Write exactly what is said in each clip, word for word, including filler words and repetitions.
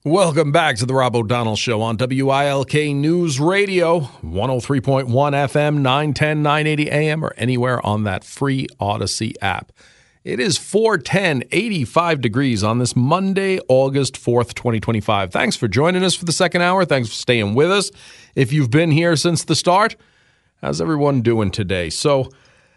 Welcome back to the Rob O'Donnell Show on W I L K News Radio, one oh three point one F M, nine ten, nine eighty A M, or anywhere on that free Odyssey app. It is four ten, eighty-five degrees on this Monday, August fourth, twenty twenty-five. Thanks for joining us for the second hour. Thanks for staying with us. If you've been here since the start, how's everyone doing today? So,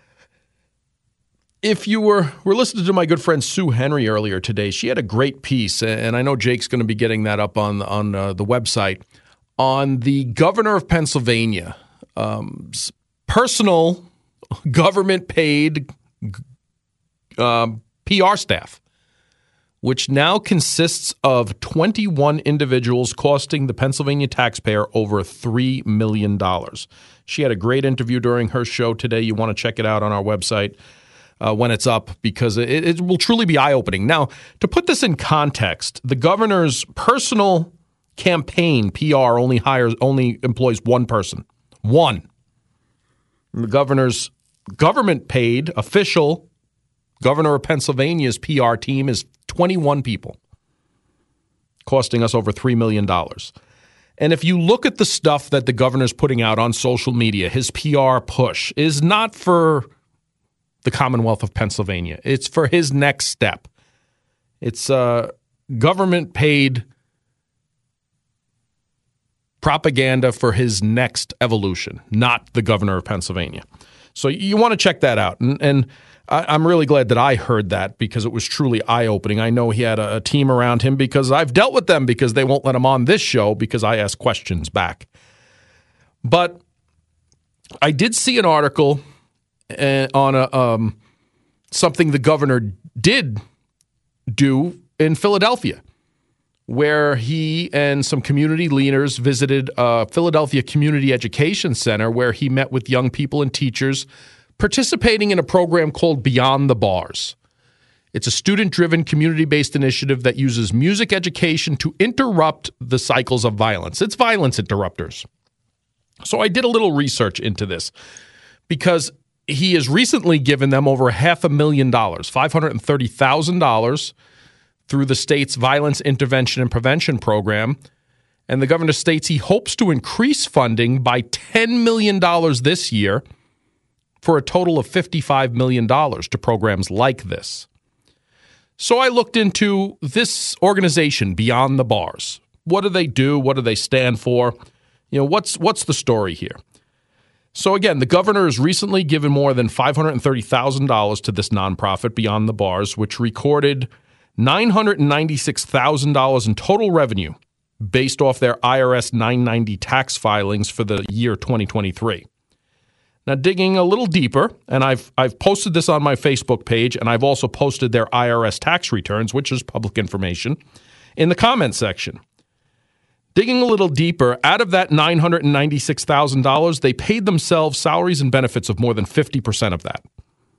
if you were, were listening to my good friend Sue Henry earlier today, she had a great piece, and I know Jake's going to be getting that up on, on uh, the website, on the governor of Pennsylvania, um, personal government-paid um, P R staff, which now consists of twenty-one individuals costing the Pennsylvania taxpayer over three million dollars. She had a great interview during her show today. You want to check it out on our website. Uh, when it's up, because it, it will truly be eye-opening. Now, to put this in context, the governor's personal campaign, P R, only hires, only employs one person. One. And the governor's government-paid, official governor of Pennsylvania's P R team is twenty-one people, costing us over three million dollars. And if you look at the stuff that the governor's putting out on social media, his P R push is not for the Commonwealth of Pennsylvania. It's for his next step. It's uh, government-paid propaganda for his next evolution, not the governor of Pennsylvania. So you want to check that out. And, and I, I'm really glad that I heard that, because it was truly eye-opening. I know he had a, a team around him, because I've dealt with them, because they won't let him on this show because I ask questions back. But I did see an article on a, um, something the governor did do in Philadelphia, where he and some community leaders visited a Philadelphia Community Education Center, where he met with young people and teachers participating in a program called Beyond the Bars. It's a student-driven, community-based initiative that uses music education to interrupt the cycles of violence. It's violence interrupters. So I did a little research into this, because he has recently given them over half a million dollars, five hundred thirty thousand dollars, through the state's Violence Intervention and Prevention Program. And the governor states he hopes to increase funding by ten million dollars this year, for a total of fifty-five million dollars to programs like this. So I looked into this organization, Beyond the Bars. What do they do? What do they stand for? You know, what's what's the story here? So again, the governor has recently given more than five hundred thirty thousand dollars to this nonprofit, Beyond the Bars, which recorded nine hundred ninety-six thousand dollars in total revenue based off their I R S nine ninety tax filings for the year twenty twenty-three. Now, digging a little deeper, and I've I've posted this on my Facebook page, and I've also posted their I R S tax returns, which is public information, in the comment section. Digging a little deeper, out of that nine hundred ninety-six thousand dollars, they paid themselves salaries and benefits of more than fifty percent of that,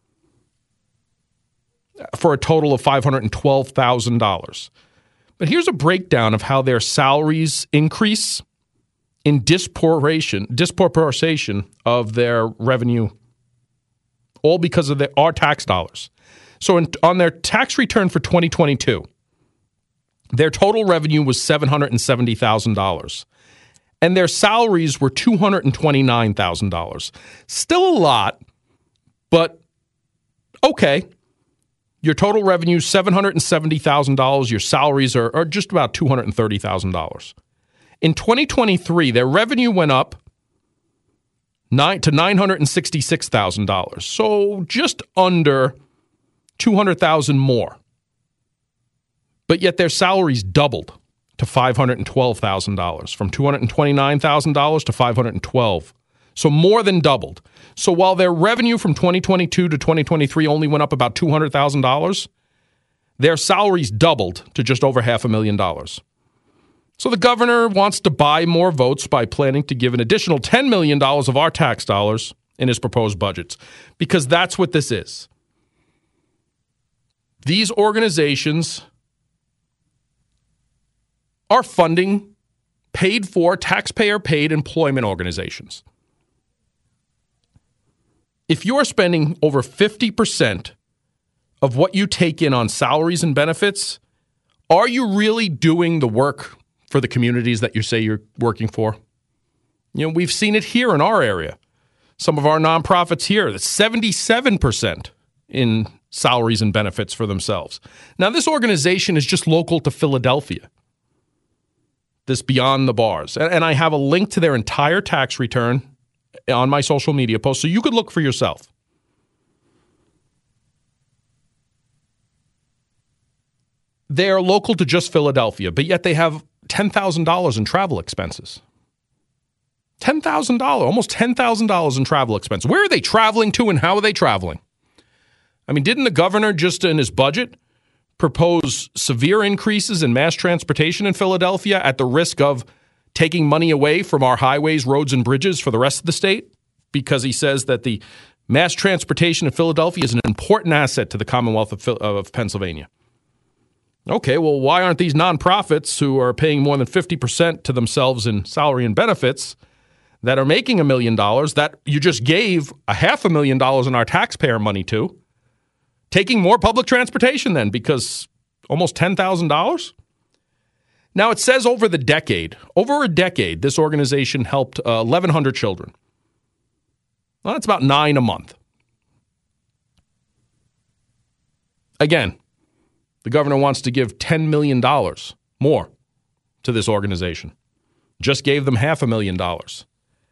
for a total of five hundred twelve thousand dollars. But here's a breakdown of how their salaries increase in disproportion, disproportion of their revenue, all because of their, our tax dollars. So in, on their tax return for twenty twenty-two, their total revenue was seven hundred seventy thousand dollars, and their salaries were two hundred twenty-nine thousand dollars. Still a lot, but okay. Your total revenue is seven hundred seventy thousand dollars. Your salaries are, are just about two hundred thirty thousand dollars. In twenty twenty-three, their revenue went up nine to nine hundred sixty-six thousand dollars, so just under two hundred thousand dollars more. But yet their salaries doubled to five hundred twelve thousand dollars, from two hundred twenty-nine thousand dollars to five hundred twelve thousand dollars. So more than doubled. So while their revenue from twenty twenty-two to twenty twenty-three only went up about two hundred thousand dollars, their salaries doubled to just over half a million dollars. So the governor wants to buy more votes by planning to give an additional ten million dollars of our tax dollars in his proposed budgets, because that's what this is. These organizations are funding paid-for, taxpayer-paid employment organizations. If you're spending over fifty percent of what you take in on salaries and benefits, are you really doing the work for the communities that you say you're working for? You know, we've seen it here in our area. Some of our nonprofits here, that's seventy-seven percent in salaries and benefits for themselves. Now, this organization is just local to Philadelphia, this Beyond the Bars. And I have a link to their entire tax return on my social media post, so you could look for yourself. They are local to just Philadelphia, but yet they have ten thousand dollars in travel expenses. ten thousand dollars, almost ten thousand dollars in travel expenses. Where are they traveling to and how are they traveling? I mean, didn't the governor just in his budget propose severe increases in mass transportation in Philadelphia at the risk of taking money away from our highways, roads, and bridges for the rest of the state? Because he says that the mass transportation in Philadelphia is an important asset to the Commonwealth of, of Pennsylvania. Okay, well, why aren't these nonprofits who are paying more than fifty percent to themselves in salary and benefits that are making a million dollars that you just gave a half a million dollars in our taxpayer money to, taking more public transportation then, because almost ten thousand dollars? Now, it says over the decade, over a decade, this organization helped uh, eleven hundred children. Well, that's about nine a month. Again, the governor wants to give ten million dollars more to this organization. Just gave them half a million dollars.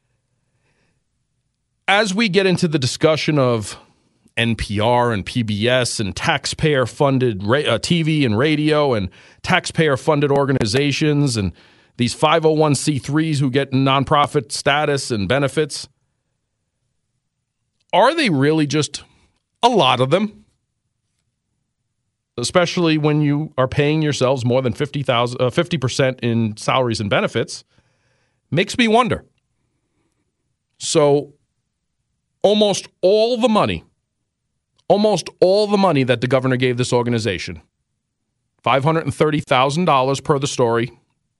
As we get into the discussion of N P R and P B S and taxpayer-funded ra- uh, T V and radio and taxpayer-funded organizations and these five oh one c threes who get nonprofit status and benefits, are they really just a lot of them? Especially when you are paying yourselves more than fifty thousand, uh, fifty percent in salaries and benefits, makes me wonder. So almost all the money, almost all the money that the governor gave this organization, five hundred thirty thousand dollars per the story,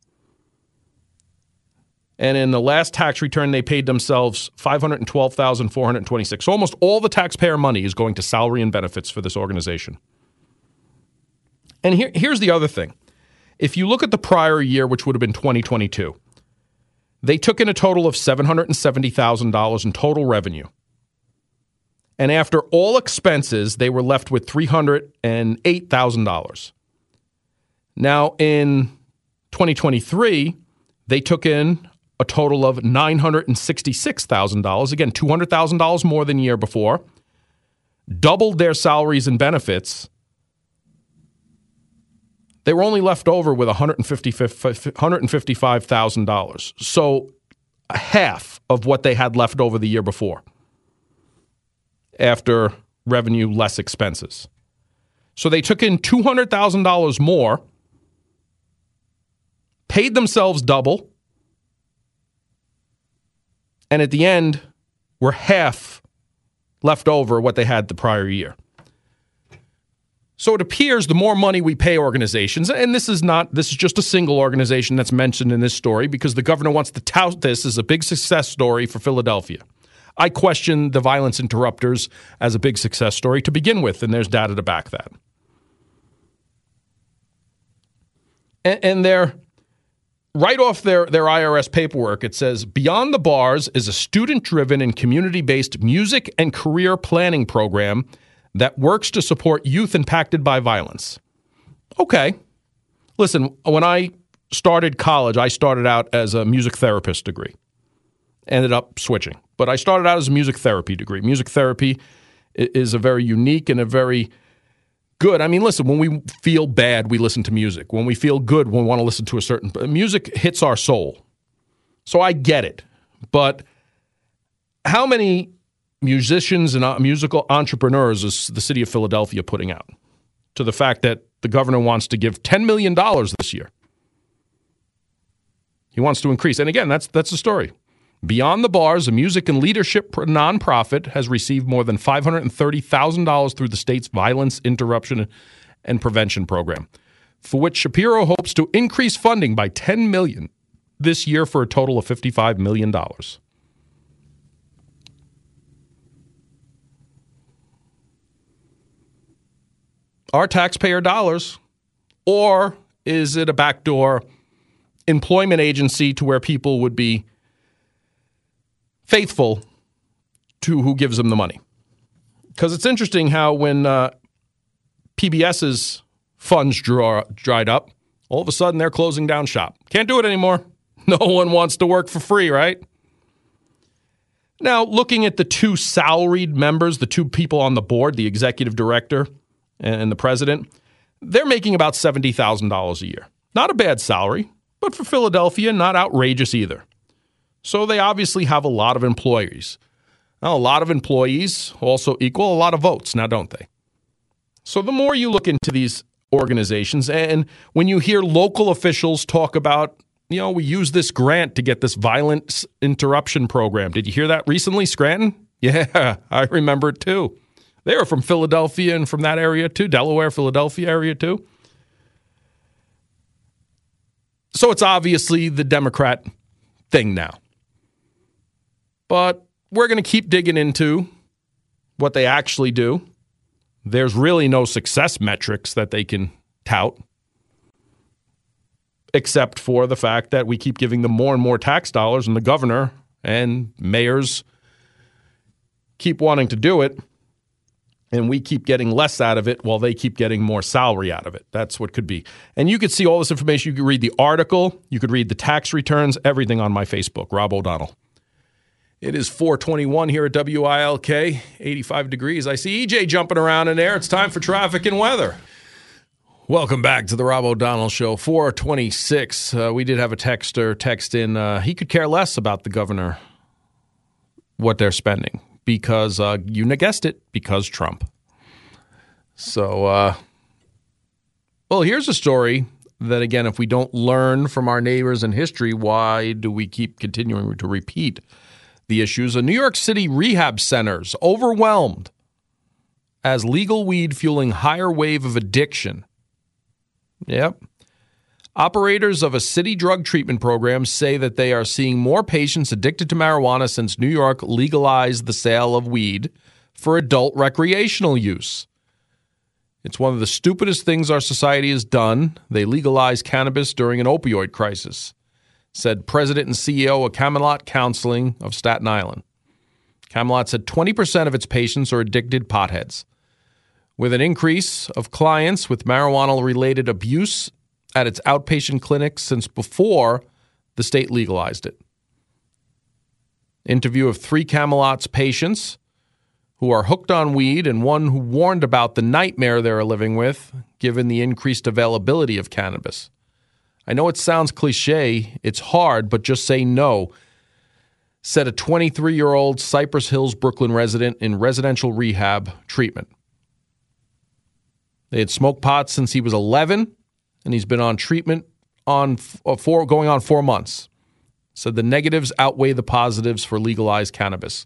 and in the last tax return, they paid themselves five hundred twelve thousand four hundred twenty-six dollars. So almost all the taxpayer money is going to salary and benefits for this organization. And here, here's the other thing. If you look at the prior year, which would have been twenty twenty-two, they took in a total of seven hundred seventy thousand dollars in total revenue. And after all expenses, they were left with three hundred eight thousand dollars. Now, in twenty twenty-three, they took in a total of nine hundred sixty-six thousand dollars. Again, two hundred thousand dollars more than the year before. Doubled their salaries and benefits. They were only left over with one hundred fifty-five thousand dollars. So half of what they had left over the year before after revenue less expenses. So they took in two hundred thousand dollars more, paid themselves double, and at the end were half left over what they had the prior year. So it appears the more money we pay organizations, and this is not, this is just a single organization that's mentioned in this story because the governor wants to tout this as a big success story for Philadelphia. I question the violence interrupters as a big success story to begin with, and there's data to back that. And, and they're, right off their, their I R S paperwork, it says, Beyond the Bars is a student-driven and community-based music and career planning program that works to support youth impacted by violence. Okay. Listen, when I started college, I started out as a music therapist degree. Ended up switching. But I started out as a music therapy degree. Music therapy is a very unique and a very good. I mean, listen, when we feel bad, we listen to music. When we feel good, we want to listen to a certain... Music hits our soul. So I get it. But how many musicians and uh, musical entrepreneurs is the city of Philadelphia putting out to the fact that the governor wants to give ten million dollars this year? He wants to increase. And again, that's that's the story. Beyond the Bars, a music and leadership nonprofit, has received more than five hundred thirty thousand dollars through the state's Violence Interruption and Prevention Program, for which Shapiro hopes to increase funding by ten million dollars this year for a total of fifty-five million dollars. Our taxpayer dollars, or is it a backdoor employment agency to where people would be faithful to who gives them the money. Because it's interesting how when uh, PBS's funds draw, dried up, all of a sudden they're closing down shop. Can't do it anymore. No one wants to work for free, right? Now, looking at the two salaried members, the two people on the board, the executive director and the president, they're making about seventy thousand dollars a year. Not a bad salary, but for Philadelphia, not outrageous either. So they obviously have a lot of employees. Now, a lot of employees also equal a lot of votes, now don't they? So the more you look into these organizations, and when you hear local officials talk about, you know, we use this grant to get this violence interruption program. Did you hear that recently, Scranton? Yeah, I remember it too. They were from Philadelphia and from that area too, Delaware, Philadelphia area too. So it's obviously the Democrat thing now. But we're going to keep digging into what they actually do. There's really no success metrics that they can tout, except for the fact that we keep giving them more and more tax dollars, and the governor and mayors keep wanting to do it, and we keep getting less out of it while they keep getting more salary out of it. That's what could be. And you could see all this information. You could read the article. You could read the tax returns, everything on my Facebook, Rob O'Donnell. It is four twenty-one here at W I L K, eighty-five degrees. I see E J jumping around in there. It's time for traffic and weather. Welcome back to the Rob O'Donnell Show, four twenty-six. Uh, we did have a texter text in. Uh, he could care less about the governor, what they're spending, because, uh, you guessed it, because Trump. So, uh, well, here's a story that, again, if we don't learn from our neighbors in history, why do we keep continuing to repeat the issues? A New York City rehab centers overwhelmed as legal weed fueling higher wave of addiction. Yep. Operators of a city drug treatment program say that they are seeing more patients addicted to marijuana since New York legalized the sale of weed for adult recreational use. It's one of the stupidest things our society has done. They legalized cannabis during an opioid crisis, said President and C E O of Camelot Counseling of Staten Island. Camelot said twenty percent of its patients are addicted potheads, with an increase of clients with marijuana-related abuse at its outpatient clinics since before the state legalized it. Interview of three Camelot's patients who are hooked on weed and one who warned about the nightmare they're living with given the increased availability of cannabis. I know it sounds cliche, it's hard, but just say no, said a twenty-three-year-old Cypress Hills, Brooklyn resident in residential rehab treatment. They had smoked pot since he was eleven, and he's been on treatment on four, going on four months. Said the negatives outweigh the positives for legalized cannabis.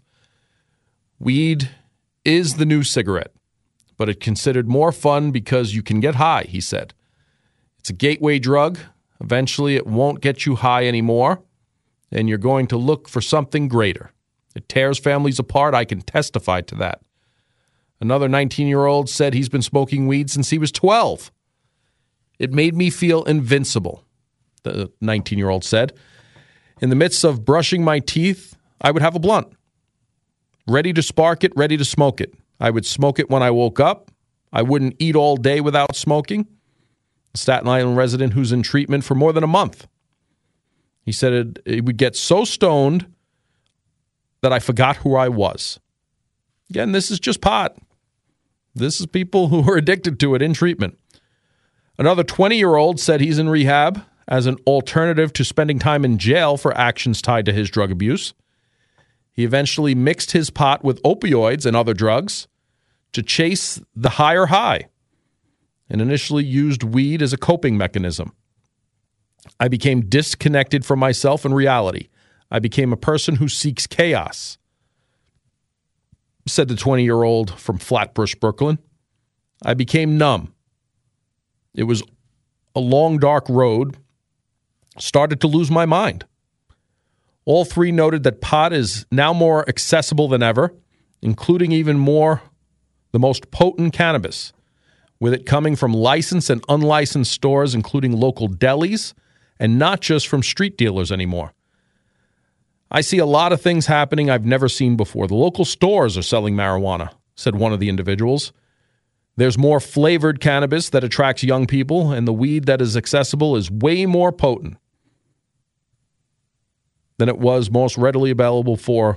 Weed is the new cigarette, but it's considered more fun because you can get high, he said. It's a gateway drug. Eventually, it won't get you high anymore, and you're going to look for something greater. It tears families apart. I can testify to that. Another nineteen-year-old said he's been smoking weed since he was twelve. It made me feel invincible, the nineteen-year-old said. In the midst of brushing my teeth, I would have a blunt. Ready to spark it, ready to smoke it. I would smoke it when I woke up. I wouldn't eat all day without smoking. A Staten Island resident who's in treatment for more than a month. He said it, it would get so stoned that I forgot who I was. Again, this is just pot. This is people who are addicted to it in treatment. Another twenty-year-old said he's in rehab as an alternative to spending time in jail for actions tied to his drug abuse. He eventually mixed his pot with opioids and other drugs to chase the higher high, and initially used weed as a coping mechanism. I became disconnected from myself and reality. I became a person who seeks chaos, said the twenty-year-old from Flatbush, Brooklyn. I became numb. It was a long, dark road. Started to lose my mind. All three noted that pot is now more accessible than ever, including even more the most potent cannabis, with it coming from licensed and unlicensed stores, including local delis and not just from street dealers anymore. I see a lot of things happening I've never seen before. The local stores are selling marijuana, said one of the individuals. There's more flavored cannabis that attracts young people, and the weed that is accessible is way more potent than it was most readily available before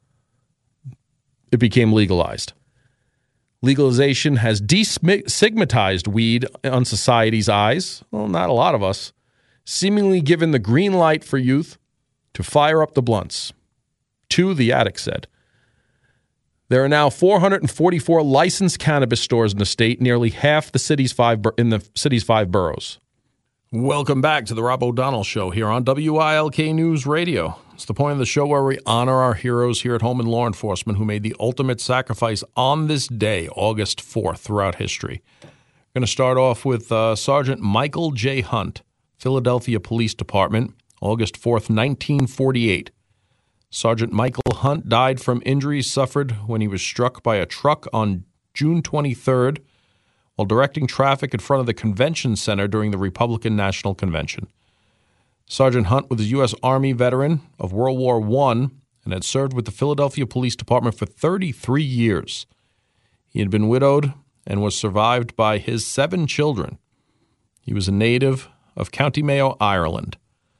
it became legalized. Legalization has destigmatized weed on society's eyes, well, not a lot of us, seemingly given the green light for youth to fire up the blunts. Two, the addict said. There are now four hundred forty-four licensed cannabis stores in the state, nearly half the city's five in the city's five boroughs. Welcome back to the Rob O'Donnell Show here on W I L K News Radio. It's the point of the show where we honor our heroes here at home in law enforcement who made the ultimate sacrifice on this day, August fourth, throughout history. We're going to start off with uh, Sergeant Michael J. Hunt, Philadelphia Police Department, August fourth, nineteen forty-eight. Sergeant Michael Hunt died from injuries suffered when he was struck by a truck on June twenty-third while directing traffic in front of the convention center during the Republican National Convention. Sergeant Hunt was a U S Army veteran of World War One and had served with the Philadelphia Police Department for thirty-three years. He had been widowed and was survived by his seven children. He was a native of County Mayo, Ireland.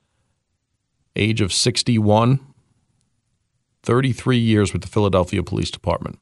Age of sixty-one, thirty-three years with the Philadelphia Police Department.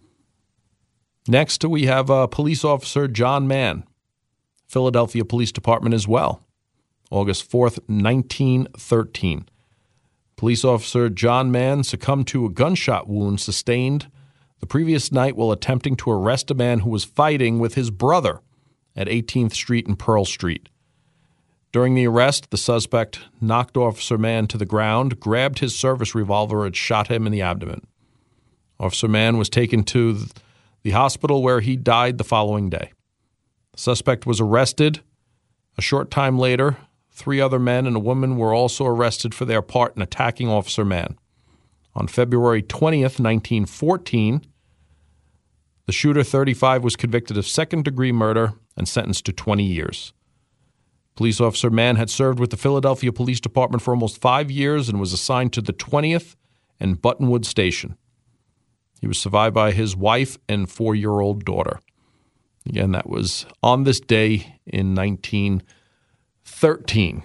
Next, we have uh, Police Officer John Mann, Philadelphia Police Department as well, August fourth, nineteen thirteen. Police Officer John Mann succumbed to a gunshot wound sustained the previous night while attempting to arrest a man who was fighting with his brother at eighteenth Street and Pearl Street. During the arrest, the suspect knocked Officer Mann to the ground, grabbed his service revolver, and shot him in the abdomen. Officer Mann was taken to the hospital where he died the following day. The suspect was arrested. A short time later, three other men and a woman were also arrested for their part in attacking Officer Mann. On February twentieth, nineteen fourteen, the shooter, thirty-five, was convicted of second-degree murder and sentenced to twenty years. Police Officer Mann had served with the Philadelphia Police Department for almost five years and was assigned to the twentieth and Buttonwood Station. He was survived by his wife and four-year-old daughter. Again, that was on this day in nineteen thirteen.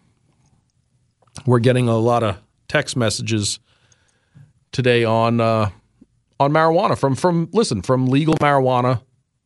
We're getting a lot of text messages today on uh, on marijuana from from listen from legal marijuana.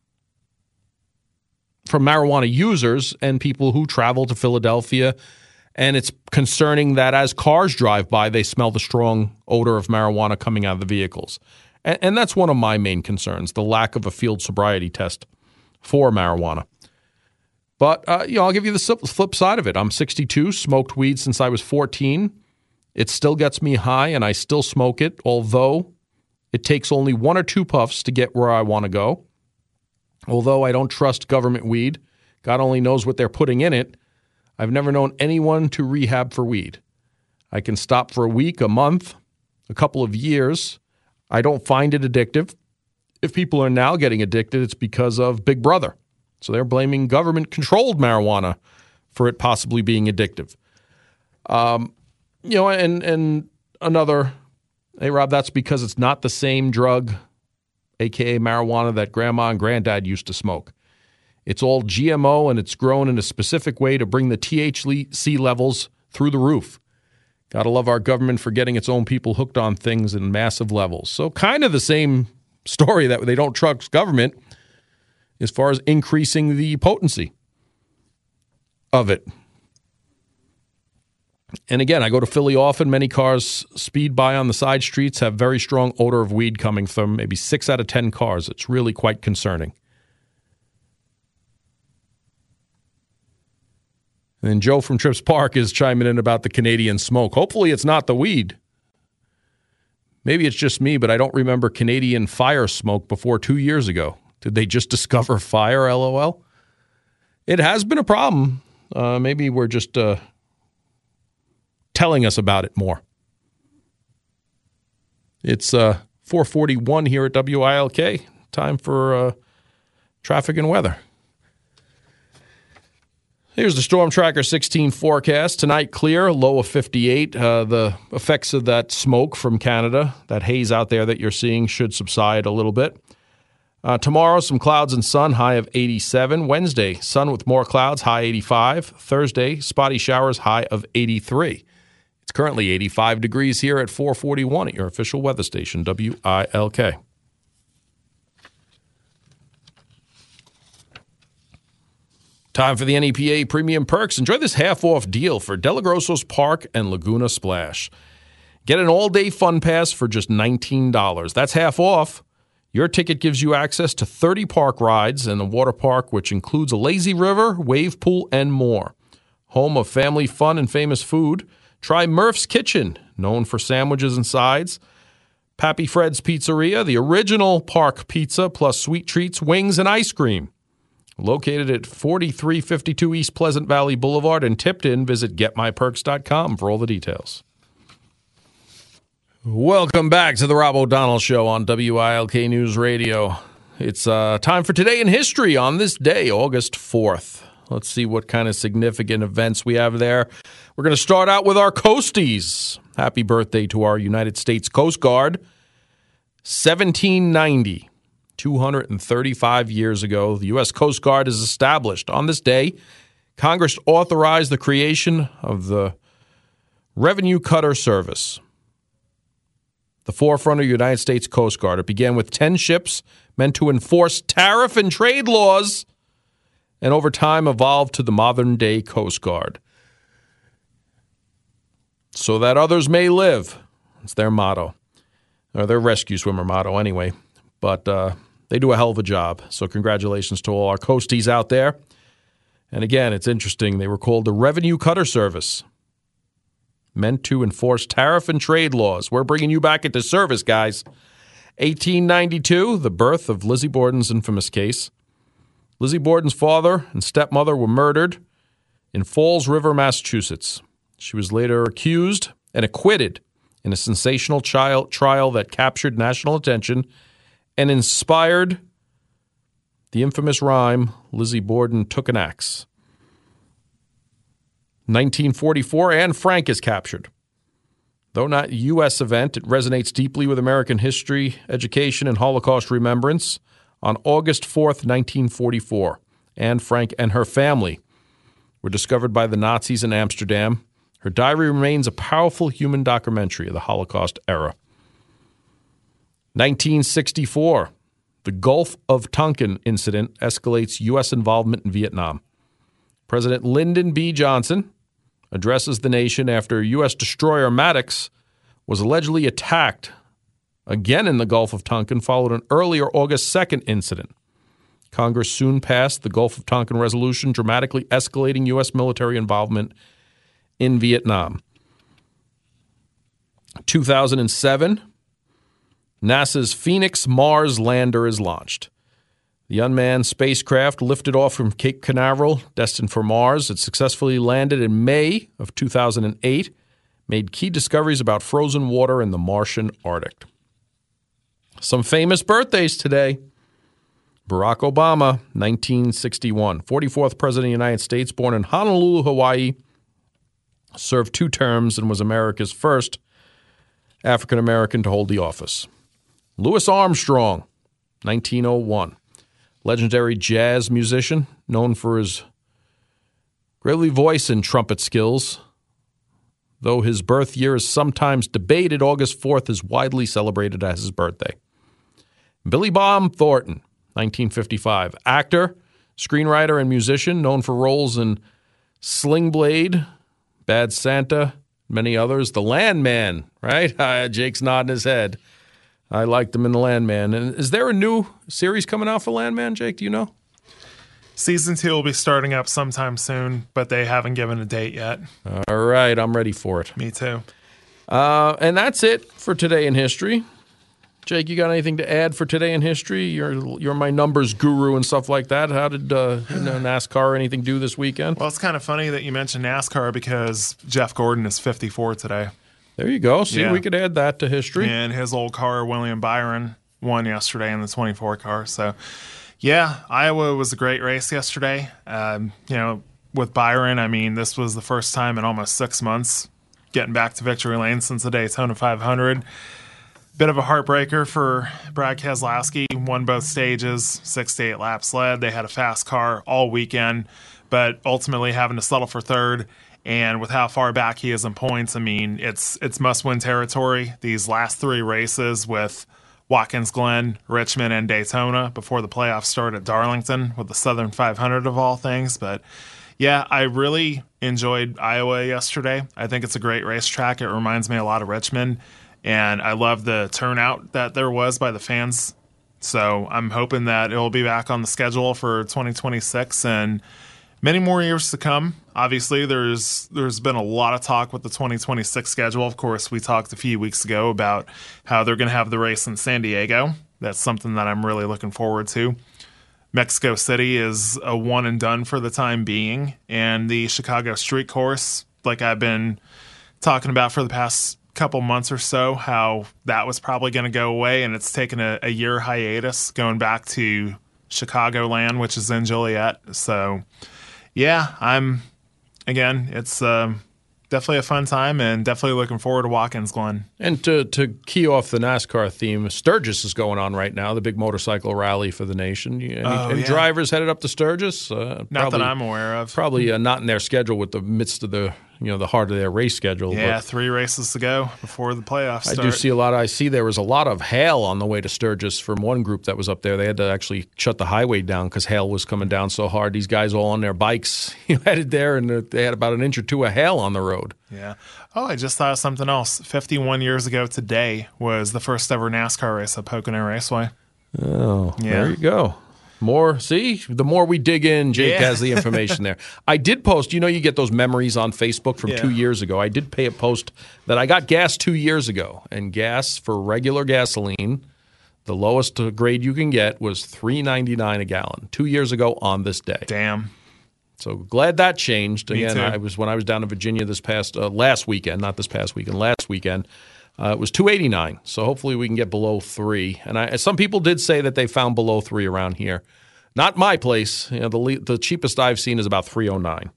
From marijuana users and people who travel to Philadelphia, and it's concerning that as cars drive by, they smell the strong odor of marijuana coming out of the vehicles. And, and that's one of my main concerns, the lack of a field sobriety test for marijuana. But, uh, you know, I'll give you the flip side of it. I'm sixty-two, smoked weed since I was fourteen. It still gets me high, and I still smoke it, although it takes only one or two puffs to get where I want to go. Although I don't trust government weed, God only knows what they're putting in it, I've never known anyone to rehab for weed. I can stop for a week, a month, a couple of years. I don't find it addictive. If people are now getting addicted, it's because of Big Brother. So they're blaming government-controlled marijuana for it possibly being addictive. Um, you know, and and another, hey, Rob, that's because it's not the same drug, a k a marijuana, that grandma and granddad used to smoke. It's all G M O, and it's grown in a specific way to bring the T H C levels through the roof. Got to love our government for getting its own people hooked on things in massive levels. So kind of the same story that they don't trust government as far as increasing the potency of it. And again, I go to Philly often. Many cars speed by on the side streets, have very strong odor of weed coming from maybe six out of ten cars. It's really quite concerning. And then Joe from Trips Park is chiming in about the Canadian smoke. Hopefully it's not the weed. Maybe it's just me, but I don't remember Canadian fire smoke before two years ago. Did they just discover fire, LOL? It has been a problem. Uh, maybe we're just... Uh, telling us about it more. It's uh, four forty-one here at W I L K. Time for uh, traffic and weather. Here's the Storm Tracker sixteen forecast. Tonight, clear, low of fifty-eight. Uh, the effects of that smoke from Canada, that haze out there that you're seeing, should subside a little bit. Uh, tomorrow, some clouds and sun, high of eighty-seven. Wednesday, sun with more clouds, high eighty-five. Thursday, spotty showers, high of eighty-three. It's currently eighty-five degrees here at four forty-one at your official weather station, W I L K. Time for the N E P A Premium Perks. Enjoy this half-off deal for Delagrossos Park and Laguna Splash. Get an all-day fun pass for just nineteen dollars. That's half off. Your ticket gives you access to thirty park rides and a water park, which includes a lazy river, wave pool, and more. Home of family fun and famous food. Try Murph's Kitchen, known for sandwiches and sides. Pappy Fred's Pizzeria, the original park pizza, plus sweet treats, wings, and ice cream. Located at forty-three fifty-two East Pleasant Valley Boulevard in Tipton, visit get my perks dot com for all the details. Welcome back to the Rob O'Donnell Show on W I L K News Radio. It's uh, time for Today in History on this day, August fourth. Let's see what kind of significant events we have there. We're going to start out with our Coasties. Happy birthday to our United States Coast Guard. seventeen ninety. two hundred thirty-five years ago, the U S Coast Guard is established. On this day, Congress authorized the creation of the Revenue Cutter Service, the forefront of the United States Coast Guard. It began with ten ships meant to enforce tariff and trade laws, and over time evolved to the modern-day Coast Guard. So that others may live. It's their motto, or their rescue swimmer motto anyway. But uh, they do a hell of a job. So congratulations to all our coasties out there. And again, it's interesting. They were called the Revenue Cutter Service, meant to enforce tariff and trade laws. We're bringing you back into service, guys. eighteen ninety-two, the birth of Lizzie Borden's infamous case. Lizzie Borden's father and stepmother were murdered in Falls River, Massachusetts. She was later accused and acquitted in a sensational trial, trial that captured national attention and inspired the infamous rhyme, Lizzie Borden took an axe. nineteen forty-four, Anne Frank is captured. Though not a U S event, it resonates deeply with American history, education, and Holocaust remembrance. On August fourth, nineteen forty-four, Anne Frank and her family were discovered by the Nazis in Amsterdam. Her diary remains a powerful human documentary of the Holocaust era. nineteen sixty-four, the Gulf of Tonkin incident escalates U S involvement in Vietnam. President Lyndon B. Johnson addresses the nation after U S destroyer Maddox was allegedly attacked again in the Gulf of Tonkin, followed an earlier August second incident. Congress soon passed the Gulf of Tonkin Resolution, dramatically escalating U S military involvement in Vietnam. two thousand seven, NASA's Phoenix Mars lander is launched. The unmanned spacecraft lifted off from Cape Canaveral, destined for Mars. It successfully landed in May of two thousand eight, made key discoveries about frozen water in the Martian Arctic. Some famous birthdays today. Barack Obama, nineteen sixty-one, forty-fourth President of the United States, born in Honolulu, Hawaii, served two terms and was America's first African-American to hold the office. Louis Armstrong, nineteen oh one, legendary jazz musician known for his gravelly voice and trumpet skills. Though his birth year is sometimes debated, August fourth is widely celebrated as his birthday. Billy Bob Thornton, nineteen fifty-five, actor, screenwriter, and musician known for roles in Sling Blade, Bad Santa, many others. The Landman, right? Uh, Jake's nodding his head. I liked him in The Landman. And is there a new series coming out for Landman, Jake? Do you know? Season two will be starting up sometime soon, but they haven't given a date yet. All right, I'm ready for it. Me too. Uh, and that's it for Today in History. Jake, you got anything to add for Today in History? You're you're my numbers guru and stuff like that. How did uh, you know, NASCAR or anything do this weekend? Well, it's kind of funny that you mentioned NASCAR because Jeff Gordon is fifty-four today. There you go. See, yeah. We could add that to history. And his old car, William Byron, won yesterday in the twenty-four car. So, yeah, Iowa was a great race yesterday. Um, you know, with Byron, I mean, this was the first time in almost six months getting back to victory lane since the Daytona five hundred. Bit of a heartbreaker for Brad Keselowski. Won both stages, six to eight laps led. They had a fast car all weekend, but ultimately having to settle for third. And with how far back he is in points, I mean, it's it's must-win territory. These last three races with Watkins Glen, Richmond, and Daytona before the playoffs start at Darlington with the Southern five hundred of all things. But yeah, I really enjoyed Iowa yesterday. I think it's a great racetrack. It reminds me a lot of Richmond, and I love the turnout that there was by the fans. So I'm hoping that it'll be back on the schedule for twenty twenty-six and many more years to come. Obviously, there's there's been a lot of talk with the twenty twenty-six schedule. Of course, we talked a few weeks ago about how they're going to have the race in San Diego. That's something that I'm really looking forward to. Mexico City is a one and done for the time being, and the Chicago Street Course, like I've been talking about for the past couple months or so, how that was probably going to go away, and it's taken a, a year hiatus going back to Chicagoland, which is in Joliet. So yeah, I'm, again, it's uh, definitely a fun time and definitely looking forward to Watkins Glen. And to, to key off the NASCAR theme, Sturgis is going on right now, the big motorcycle rally for the nation. Any, oh, any yeah. drivers headed up to Sturgis? Uh, not probably, that I'm aware of. Probably uh, not in their schedule with the midst of the, you know, the heart of their race schedule. Yeah, but three races to go before the playoffs start. I do see a lot. Of, I see there was a lot of hail on the way to Sturgis from one group that was up there. They had to actually shut the highway down because hail was coming down so hard. These guys all on their bikes headed there, and they had about an inch or two of hail on the road. Yeah. Oh, I just thought of something else. fifty-one years ago today was the first ever NASCAR race at Pocono Raceway. Oh, yeah. There you go. More, see, the more we dig in, Jake yeah. has the information there. I did post, you know, you get those memories on Facebook from yeah. two years ago. I did pay a post that I got gas two years ago, and gas for regular gasoline, the lowest grade you can get, was three ninety-nine a gallon two years ago on this day. Damn. So glad that changed. Me Again, too. I was when I was down in Virginia this past uh, last weekend, not this past weekend, last weekend. Uh, it was two eighty-nine, so hopefully we can get below three. And I, some people did say that they found below three around here. Not my place. You know, the le- the cheapest I've seen is about three oh nine.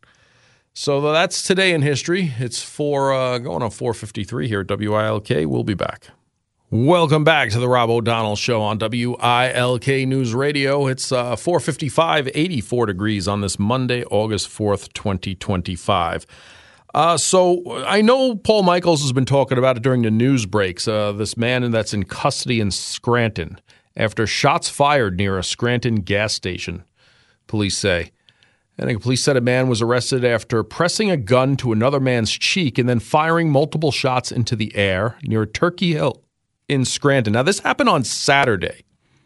So that's today in history. It's four uh, going on four fifty-three here at W I L K. We'll be back. Welcome back to the Rob O'Donnell Show on W I L K News Radio. It's uh, four fifty-five, eighty-four degrees on this Monday, August fourth, twenty twenty-five. Uh, so I know Paul Michaels has been talking about it during the news breaks, uh, this man that's in custody in Scranton after shots fired near a Scranton gas station, police say. And the police said a man was arrested after pressing a gun to another man's cheek and then firing multiple shots into the air near Turkey Hill in Scranton. Now, this happened on Saturday.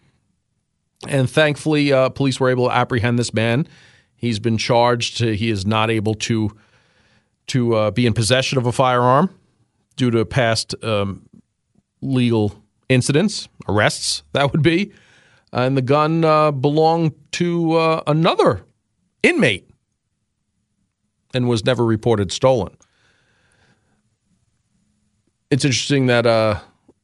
And thankfully, uh, police were able to apprehend this man. He's been charged. He is not able to to uh, be in possession of a firearm due to past um, legal incidents, arrests, that would be. And the gun uh, belonged to uh, another inmate and was never reported stolen. It's interesting that uh,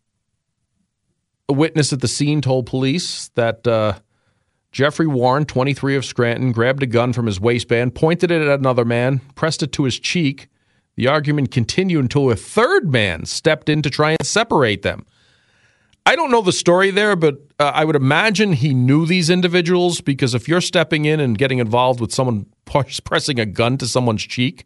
a witness at the scene told police that uh, Jeffrey Warren, twenty-three, of Scranton, grabbed a gun from his waistband, pointed it at another man, pressed it to his cheek. The argument continued until a third man stepped in to try and separate them. I don't know the story there, but uh, I would imagine he knew these individuals, because if you're stepping in and getting involved with someone pressing a gun to someone's cheek.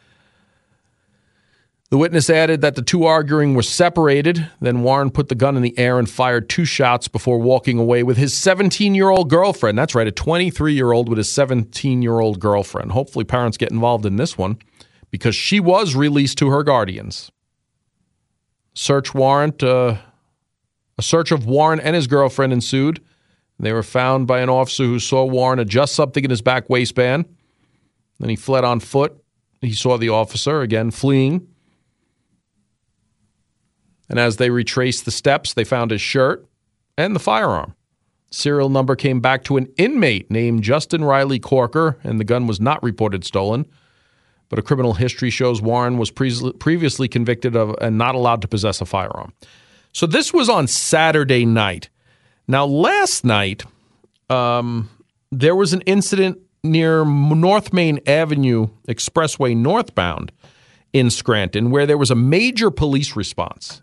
The witness added that the two arguing were separated. Then Warren put the gun in the air and fired two shots before walking away with his seventeen-year-old girlfriend. That's right, a twenty-three-year-old with his seventeen-year-old girlfriend. Hopefully parents get involved in this one, because she was released to her guardians. Search warrant, uh, a search of Warren and his girlfriend ensued. They were found by an officer who saw Warren adjust something in his back waistband. Then he fled on foot. He saw the officer, again, fleeing. And as they retraced the steps, they found his shirt and the firearm. Serial number came back to an inmate named Justin Riley Corker, and the gun was not reported stolen. But a criminal history shows Warren was pre- previously convicted of and not allowed to possess a firearm. So this was on Saturday night. Now, last night, um, there was an incident near North Main Avenue Expressway northbound in Scranton, where there was a major police response.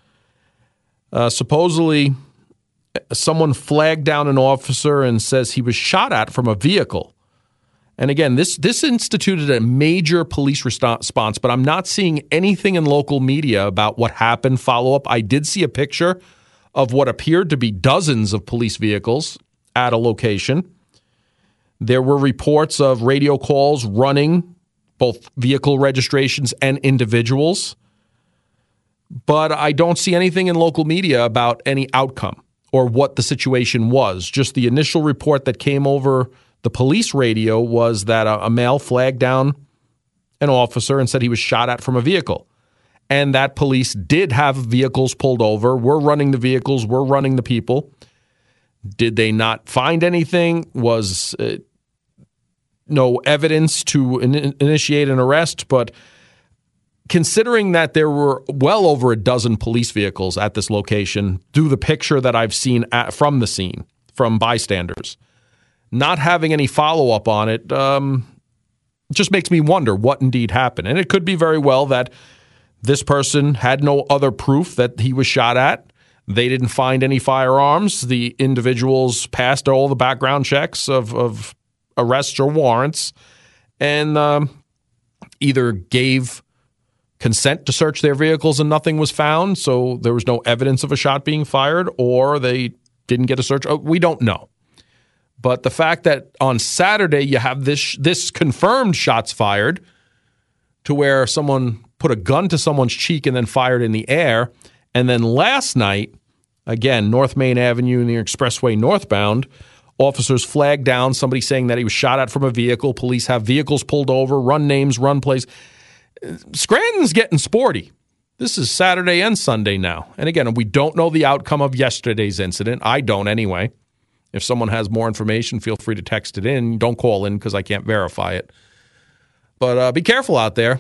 Uh, supposedly, someone flagged down an officer and says he was shot at from a vehicle. And again, this this instituted a major police response, but I'm not seeing anything in local media about what happened, follow-up. I did see a picture of what appeared to be dozens of police vehicles at a location. There were reports of radio calls running, both vehicle registrations and individuals. But I don't see anything in local media about any outcome or what the situation was. Just the initial report that came over the police radio was that a, a male flagged down an officer and said he was shot at from a vehicle. And that police did have vehicles pulled over. We're running the vehicles. We're running the people. Did they not find anything? Was uh, no evidence to in- initiate an arrest? But considering that there were well over a dozen police vehicles at this location, due to the picture that I've seen at, from the scene, from bystanders, not having any follow-up on it um, just makes me wonder what indeed happened. And it could be very well that this person had no other proof that he was shot at. They didn't find any firearms. The individuals passed all the background checks of, of arrests or warrants and um, either gave consent to search their vehicles and nothing was found, so there was no evidence of a shot being fired, or they didn't get a search. We don't know. But the fact that on Saturday you have this this confirmed shots fired to where someone put a gun to someone's cheek and then fired in the air, and then last night, again, North Main Avenue near Expressway northbound, officers flagged down somebody saying that he was shot at from a vehicle. Police have vehicles pulled over, run names, run plays. Scranton's getting sporty. This is Saturday and Sunday now. And again, we don't know the outcome of yesterday's incident. I don't anyway. If someone has more information, feel free to text it in. Don't call in because I can't verify it. But uh, be careful out there.